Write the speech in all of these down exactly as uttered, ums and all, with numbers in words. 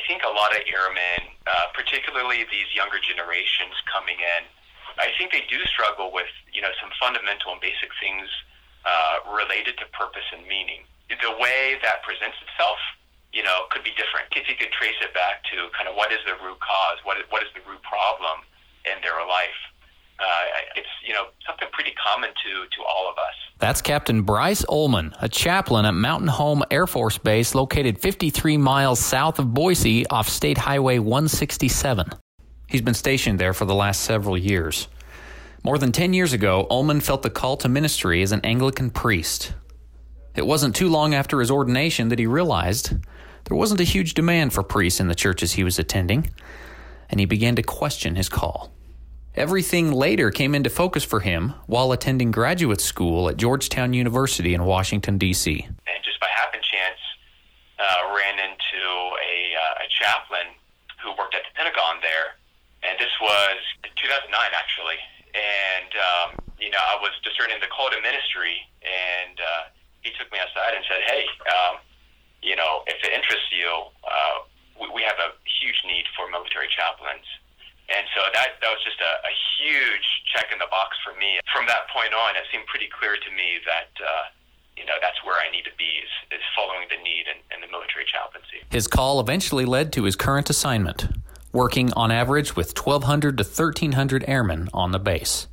think a lot of airmen, uh, particularly these younger generations coming in, I think they do struggle with, you know, some fundamental and basic things uh, related to purpose and meaning. The way that presents itself, you know, could be different. If you could trace it back to kind of what is the root cause, what is, what is the root problem in their life, uh, it's, you know, something pretty common to, to all of us. That's Captain Bryce Ullman, a chaplain at Mountain Home Air Force Base located fifty-three miles south of Boise off State Highway one sixty-seven. He's been stationed there for the last several years. More than ten years ago, Ullman felt the call to ministry as an Anglican priest. It wasn't too long after his ordination that he realized there wasn't a huge demand for priests in the churches he was attending, and he began to question his call. Everything later came into focus for him while attending graduate school at Georgetown University in Washington, D C. And just by happen chance, uh, ran into a, uh, a chaplain who worked at the Pentagon there, and this was two thousand nine, actually. And, um, you know, I was discerning the call to ministry, and uh, he took me aside and said, hey, um, you know, if it interests you, uh, we, we have a huge need for military chaplains. And so that, that was just a, a huge check in the box for me. From that point on, it seemed pretty clear to me that, uh, you know, that's where I need to be, is, is following the need in, in the military chaplaincy. His call eventually led to his current assignment, working on average with twelve hundred to thirteen hundred airmen on the base.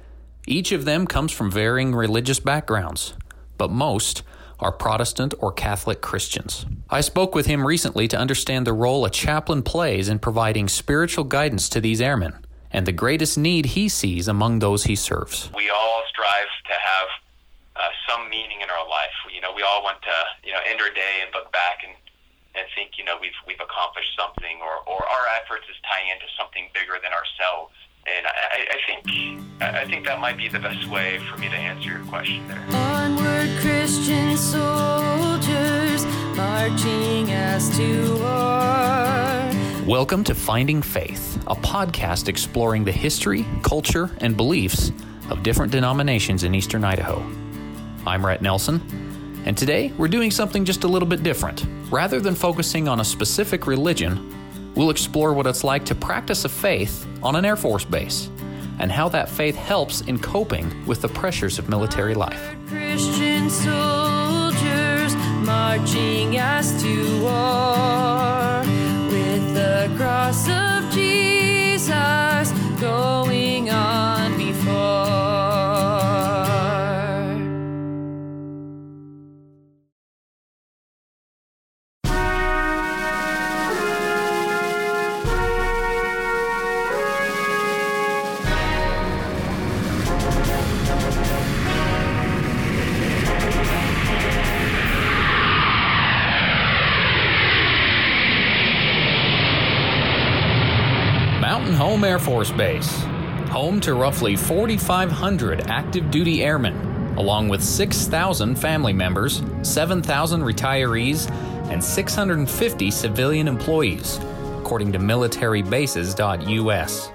Each of them comes from varying religious backgrounds, but most are Protestant or Catholic Christians. I spoke with him recently to understand the role a chaplain plays in providing spiritual guidance to these airmen and the greatest need he sees among those he serves. We all strive to have uh, some meaning in our life. You know, we all want to, you know, end our day and look back and, and think, you know, we've we've accomplished something, or, or our efforts is tying into something bigger than ourselves. And I, I think I think that might be the best way for me to answer your question there. Onward, Christian soldiers, marching as to war. Welcome to Finding Faith, a podcast exploring the history, culture, and beliefs of different denominations in eastern Idaho. I'm Rhett Nelson, and today we're doing something just a little bit different. Rather than focusing on a specific religion, we'll explore what it's like to practice a faith on an Air Force base and how that faith helps in coping with the pressures of military life. Christian soldiers marching as to war, with the cross of Jesus going on before. Mountain Home Air Force Base, home to roughly forty-five hundred active duty airmen, along with six thousand family members, seven thousand retirees, and six hundred fifty civilian employees, according to military bases dot U S.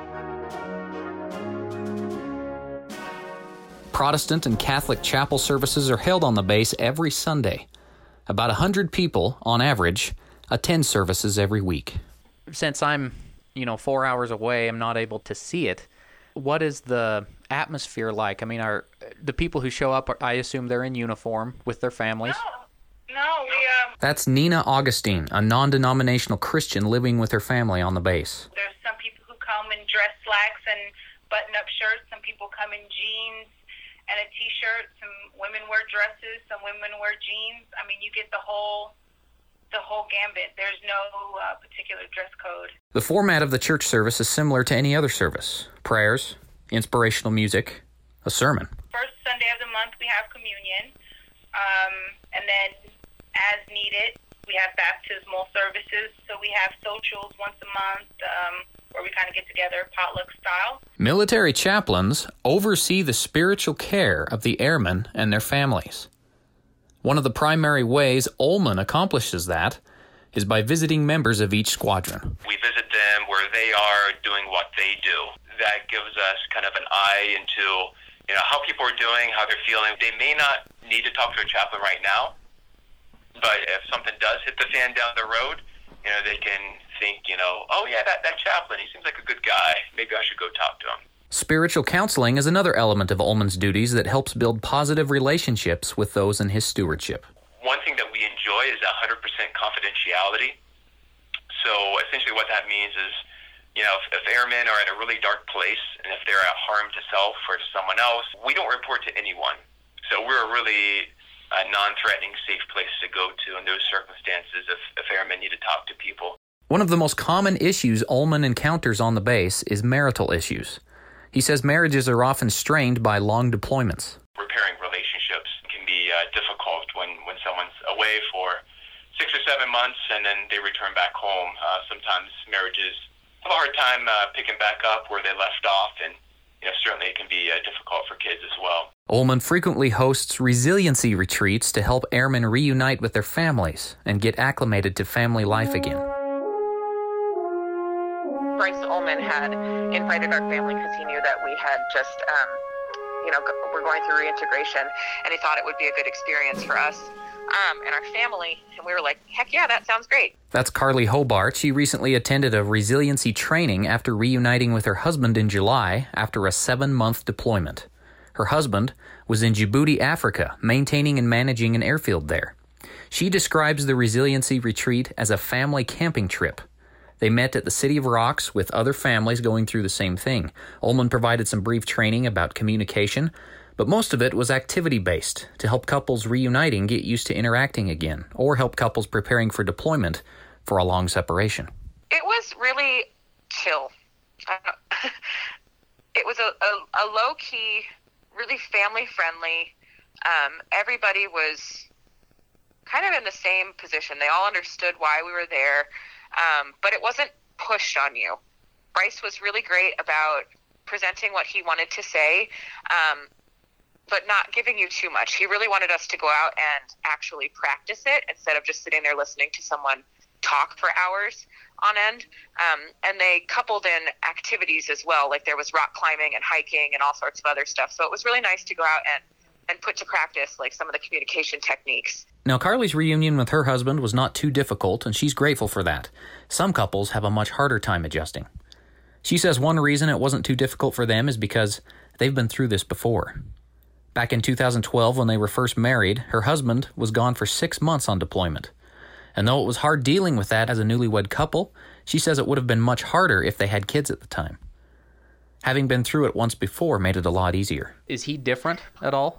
Protestant and Catholic chapel services are held on the base every Sunday. About one hundred people, on average, attend services every week. Since I'm you know, four hours away, I'm not able to see it. What is the atmosphere like? I mean, are the people who show up, I assume they're in uniform with their families? No, no, we, um... That's Nina Augustine, a non-denominational Christian living with her family on the base. There's some people who come in dress slacks and button-up shirts. Some people come in jeans and a T-shirt. Some women wear dresses. Some women wear jeans. I mean, you get the whole... the whole gambit. There's no uh, particular dress code. The format of the church service is similar to any other service. Prayers, inspirational music, a sermon. First Sunday of the month, we have communion. Um, and then, as needed, we have baptismal services. So we have socials once a month um, where we kind of get together potluck style. Military chaplains oversee the spiritual care of the airmen and their families. One of the primary ways Ullman accomplishes that is by visiting members of each squadron. We visit them where they are doing what they do. That gives us kind of an eye into, you know, how people are doing, how they're feeling. They may not need to talk to a chaplain right now, but if something does hit the fan down the road You know, they can think, you know, oh yeah, that, that chaplain, he seems like a good guy. Maybe I should go talk to him. Spiritual counseling is another element of Ullman's duties that helps build positive relationships with those in his stewardship. One thing that we enjoy is one hundred percent confidentiality. So essentially what that means is, you know, if, if airmen are at a really dark place and if they're at harm to self or to someone else, we don't report to anyone. So we're a really uh, non-threatening, safe place to go to in those circumstances if, if airmen need to talk to people. One of the most common issues Ullman encounters on the base is marital issues. He says marriages are often strained by long deployments. Repairing relationships can be uh, difficult when, when someone's away for six or seven months and then they return back home. Uh, sometimes marriages have a hard time uh, picking back up where they left off, and you know, certainly it can be uh, difficult for kids as well. Ullman frequently hosts resiliency retreats to help airmen reunite with their families and get acclimated to family life again. Bryce Ullman had invited our family because he knew that we had just, um, you know, we're going through reintegration, and he thought it would be a good experience for us um, and our family, and we were like, heck yeah, that sounds great. That's Carly Hobart. She recently attended a resiliency training after reuniting with her husband in July after a seven-month deployment. Her husband was in Djibouti, Africa, maintaining and managing an airfield there. She describes the resiliency retreat as a family camping trip. They met at the City of Rocks with other families going through the same thing. Ullman provided some brief training about communication, but most of it was activity-based to help couples reuniting get used to interacting again, or help couples preparing for deployment for a long separation. It was really chill. It was a, a, a low-key, really family-friendly. Um, everybody was kind of in the same position. They all understood why we were there. Um, but it wasn't pushed on you. Bryce was really great about presenting what he wanted to say, um, but not giving you too much. He really wanted us to go out and actually practice it instead of just sitting there listening to someone talk for hours on end. Um, and they coupled in activities as well, like there was rock climbing and hiking and all sorts of other stuff. So it was really nice to go out and and put to practice like some of the communication techniques. Now, Carly's reunion with her husband was not too difficult, and she's grateful for that. Some couples have a much harder time adjusting. She says one reason it wasn't too difficult for them is because they've been through this before. Back in two thousand twelve, when they were first married, her husband was gone for six months on deployment. And though it was hard dealing with that as a newlywed couple, she says it would have been much harder if they had kids at the time. Having been through it once before made it a lot easier. Is he different at all?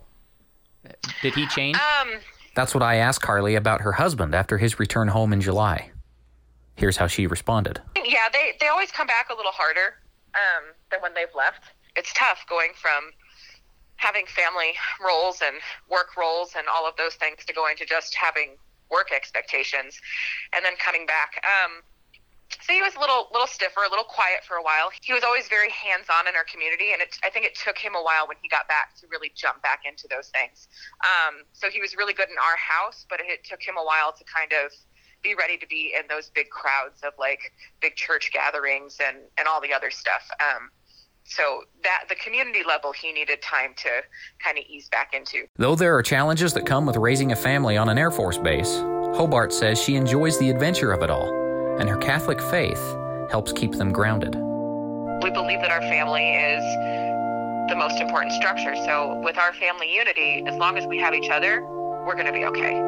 Did he change? Um, That's what I asked Carly about her husband after his return home in July. Here's how she responded. Yeah, they, they always come back a little harder um, than when they've left. It's tough going from having family roles and work roles and all of those things to going to just having work expectations and then coming back. Um, so he was a little little stiffer, a little quiet for a while. He was always very hands-on in our community, and it, I think it took him a while when he got back to really jump back into those things. Um, so he was really good in our house, but it took him a while to kind of be ready to be in those big crowds of like big church gatherings and, and all the other stuff. Um, so that the community level he needed time to kind of ease back into. Though there are challenges that come with raising a family on an Air Force base, Hobart says she enjoys the adventure of it all, and her Catholic faith helps keep them grounded. We believe that our family is the most important structure. So with our family unity, as long as we have each other, we're going to be okay.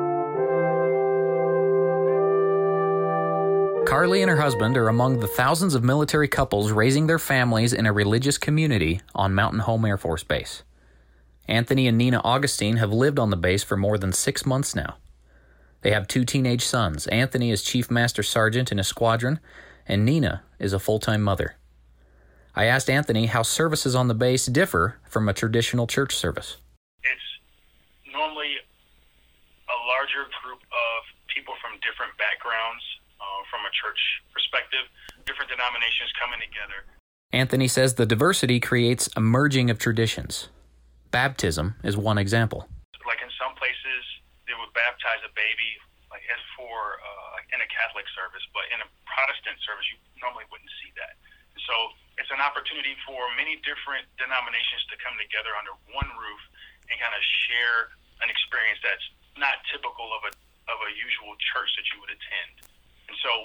Carly and her husband are among the thousands of military couples raising their families in a religious community on Mountain Home Air Force Base. Anthony and Nina Augustine have lived on the base for more than six months now. They have two teenage sons. Anthony is Chief Master Sergeant in a squadron, and Nina is a full-time mother. I asked Anthony how services on the base differ from a traditional church service. It's normally a larger group of people from different backgrounds, uh, from a church perspective, different denominations coming together. Anthony says the diversity creates a merging of traditions. Baptism is one example. Like in some places, they would baptize a baby, like as for uh, in a Catholic service, but in a Protestant service, you normally wouldn't see that. And so it's an opportunity for many different denominations to come together under one roof and kind of share an experience that's not typical of a of a usual church that you would attend. And so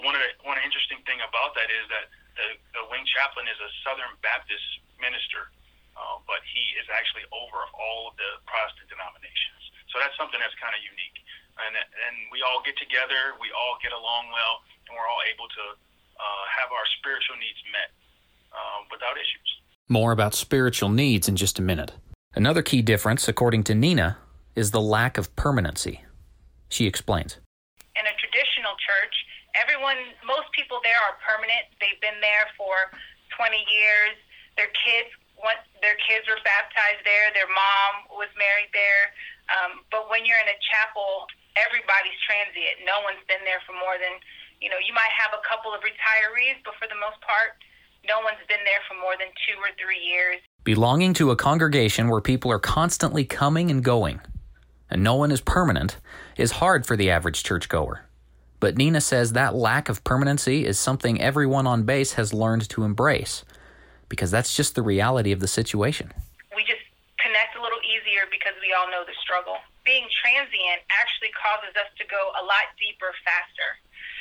is that the, the wing chaplain is a Southern Baptist minister, uh, but he is actually over all of the Protestant denominations. So that's something that's kind of unique. And and we all get together, we all get along well, and we're all able to uh, have our spiritual needs met uh, without issues. More about spiritual needs in just a minute. Another key difference, according to Nina, is the lack of permanency. She explains. In a traditional church, everyone, most people there are permanent. They've been there for twenty years. Their kids, once their kids were baptized there. Their mom was married there. Um, but when you're in a chapel, everybody's transient. No one's been there for more than, you know, you might have a couple of retirees, but for the most part, no one's been there for more than two or three years. Belonging to a congregation where people are constantly coming and going, and no one is permanent, is hard for the average churchgoer. But Nina says that lack of permanency is something everyone on base has learned to embrace, because that's just the reality of the situation. We just connect a little easier because we all know the struggle. Being transient actually causes us to go a lot deeper faster.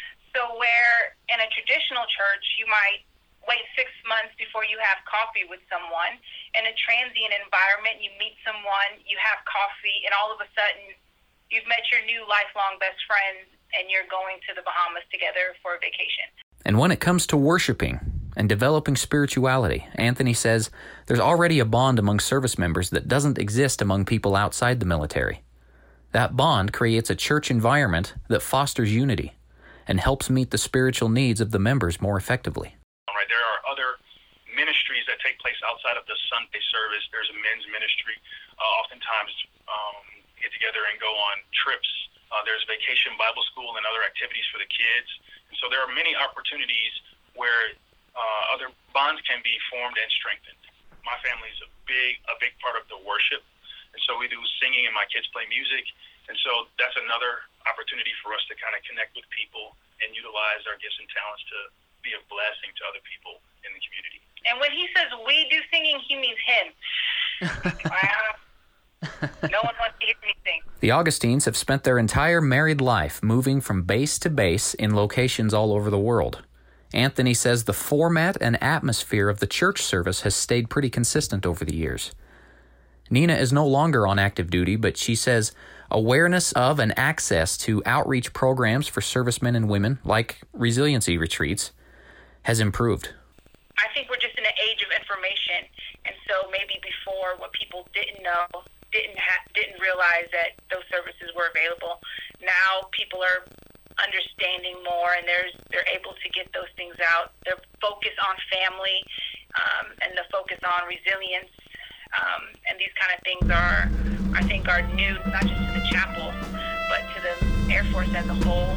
So where in a traditional church you might wait six months before you have coffee with someone, in a transient environment you meet someone, you have coffee, and all of a sudden you've met your new lifelong best friends and you're going to the Bahamas together for a vacation. And when it comes to worshiping and developing spirituality, Anthony says there's already a bond among service members that doesn't exist among people outside the military. That bond creates a church environment that fosters unity and helps meet the spiritual needs of the members more effectively. Right, there are other ministries that take place outside of the Sunday service. There's a men's ministry. Uh, oftentimes um, get together and go on trips. Uh, there's vacation Bible school and other activities for the kids. And so there are many opportunities where uh, other bonds can be formed and strengthened. My family is a big, a big part of the worship. And so we do singing and my kids play music. And so that's another opportunity for us to kind of connect with people and utilize our gifts and talents to be a blessing to other people in the community. And when he says we do singing, he means him. No one wants to hear me sing. The Augustines have spent their entire married life moving from base to base in locations all over the world. Anthony says the format and atmosphere of the church service has stayed pretty consistent over the years. Nina is no longer on active duty, but she says awareness of and access to outreach programs for servicemen and women, like resiliency retreats, has improved. I think we're just in an age of information, and so maybe before what people didn't know, didn't ha- didn't realize that those services were available. Now people are understanding more, and there's they're able to get those things out. The focus on family um, and the focus on resilience um, and these kind of things are, I think, are new, not just to the chapel, but to the Air Force as a whole.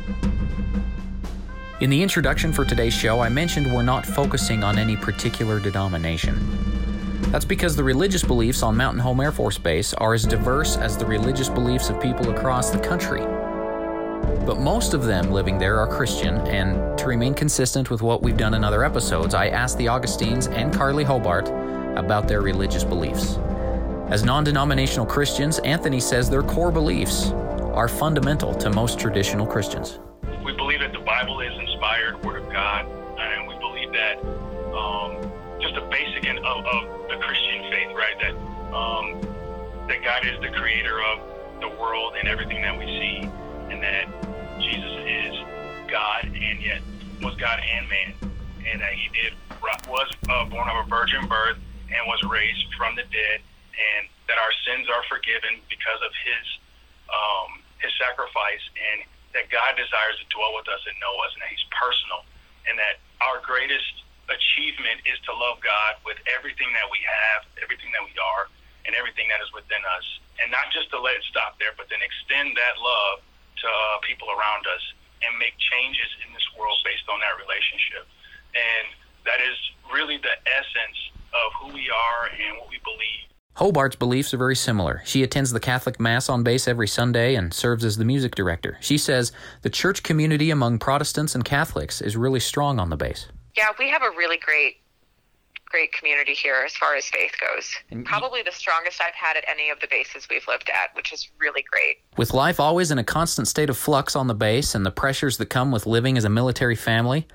In the introduction for today's show, I mentioned we're not focusing on any particular denomination. That's because the religious beliefs on Mountain Home Air Force Base are as diverse as the religious beliefs of people across the country. But most of them living there are Christian, and to remain consistent with what we've done in other episodes, I asked the Augustines and Carly Hobart about their religious beliefs. As non-denominational Christians, Anthony says their core beliefs are fundamental to most traditional Christians. We believe that the Bible is inspired Word of God, and we believe that um, just a basic in, of, of the Christian faith, right? That um, that God is the creator of the world and everything that we see, and that Jesus is God and yet was God and man, and that He did was uh, born of a virgin birth and was raised from the dead, and that our sins are forgiven because of His um, His sacrifice, and that God desires to dwell with us and know us, and that He's personal, and that our greatest achievement is to love God with everything that we have, everything that we are, and everything that is within us. And not just to let it stop there, but then extend that love to uh, people around us and make changes in this world based on that relationship. And that is really the essence of who we are and what we believe. Hobart's beliefs are very similar. She attends the Catholic Mass on base every Sunday and serves as the music director. She says the church community among Protestants and Catholics is really strong on the base. Yeah, we have a really great, great community here as far as faith goes. And Probably the strongest I've had at any of the bases we've lived at, which is really great. With life always in a constant state of flux on the base and the pressures that come with living as a military family,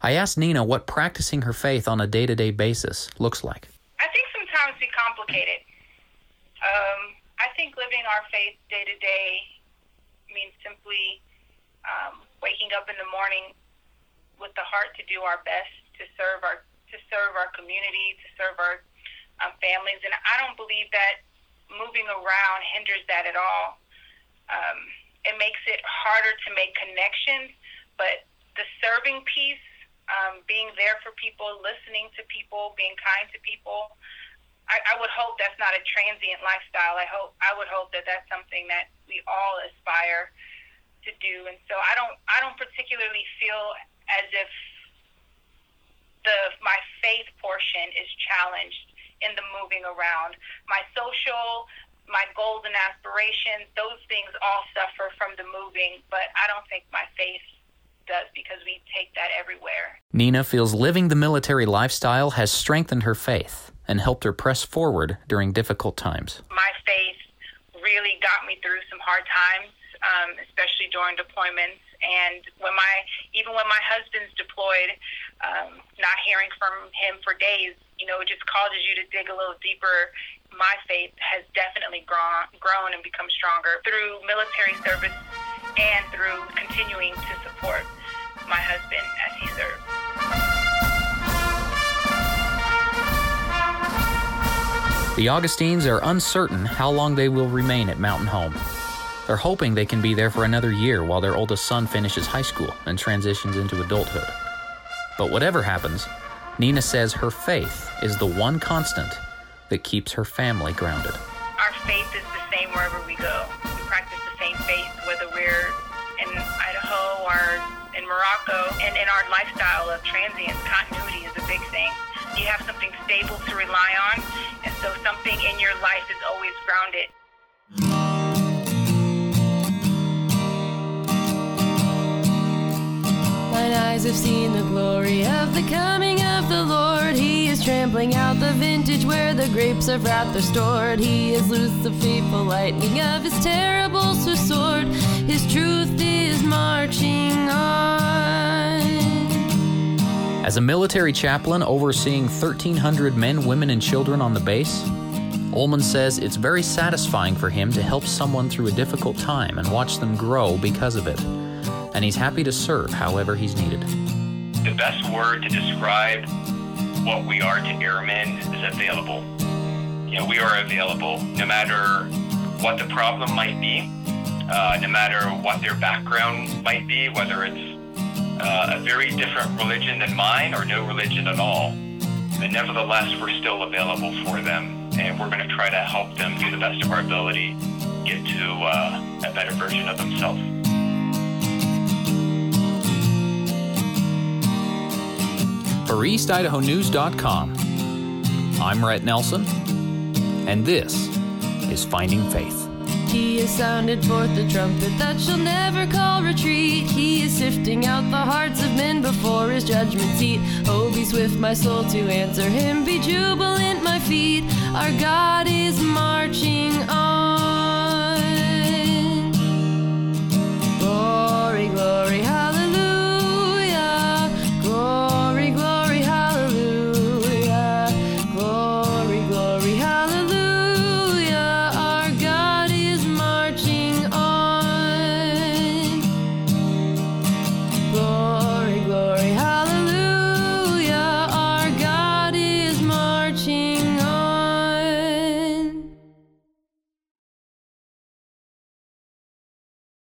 I asked Nina what practicing her faith on a day-to-day basis looks like. I think sometimes we complicate it. Um, I think living our faith day to day means simply um, waking up in the morning with the heart to do our best to serve our to serve our community, to serve our um, families, and I don't believe that moving around hinders that at all. Um, it makes it harder to make connections, but the serving piece. Um, being there for people, listening to people, being kind to people. I, I would hope that's not a transient lifestyle. I hope I would hope that that's something that we all aspire to do. And so I don't I don't particularly feel as if the my faith portion is challenged in the moving around. My social, my goals and aspirations, those things all suffer from the moving, but I don't think my faith does, because we take that everywhere. Nina feels living the military lifestyle has strengthened her faith and helped her press forward during difficult times. My faith really got me through some hard times, um, especially during deployments. And when my even when my husband's deployed, um, not hearing from him for days, you know, it just causes you to dig a little deeper. My faith has definitely grown, grown and become stronger through military service and through continuing to support my husband as he served. The Augustines are uncertain how long they will remain at Mountain Home. They're hoping they can be there for another year while their oldest son finishes high school and transitions into adulthood. But whatever happens, Nina says her faith is the one constant that keeps her family grounded. Our faith is the same wherever we go. We practice the same faith, whether we're in Idaho or in Morocco. And in our lifestyle of transience, continuity is a big thing. You have something stable to rely on, and so something in your life is always grounded. Mine eyes have seen the glory of the coming of the Lord. He is trampling out the vintage where the grapes of wrath are stored. He has loosed the fateful lightning of his terrible sword. His truth is marching on. As a military chaplain overseeing thirteen hundred men, women, and children on the base, Ullman says it's very satisfying for him to help someone through a difficult time and watch them grow because of it. And he's happy to serve however he's needed. The best word to describe what we are to airmen is available. You know, we are available no matter what the problem might be, uh, no matter what their background might be, whether it's uh, a very different religion than mine or no religion at all. But nevertheless, we're still available for them, and we're going to try to help them to the best of our ability get to uh, a better version of themselves. For East Idaho News dot com, I'm Rhett Nelson, and this is Finding Faith. He has sounded forth the trumpet that shall never call retreat. He is sifting out the hearts of men before his judgment seat. Oh, be swift, my soul, to answer him. Be jubilant, my feet. Our God is marching on. Glory, glory,